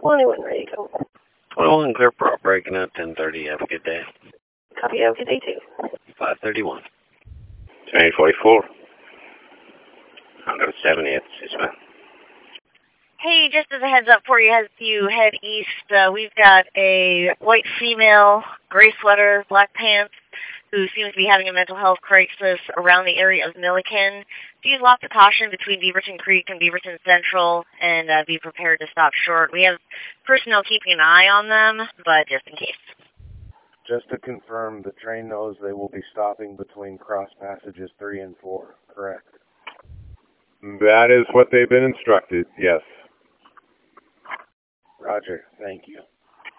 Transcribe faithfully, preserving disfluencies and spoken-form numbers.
twenty-one, ready to go. twenty-one, clear prop, breaking up, ten thirty, have a good day. Copy, have a good day too. five thirty-one. twenty forty-four. one seventy at Sisman. Hey, just as a heads up for you, as you head east, uh, we've got a white female, gray sweater, black pants, who seems to be having a mental health crisis around the area of Milliken. Please walk the caution between Beaverton Creek and Beaverton Central, and uh, be prepared to stop short. We have personnel keeping an eye on them, but just in case. Just to confirm, the train knows they will be stopping between cross passages three and four, correct? That is what they've been instructed, yes. Roger, thank you.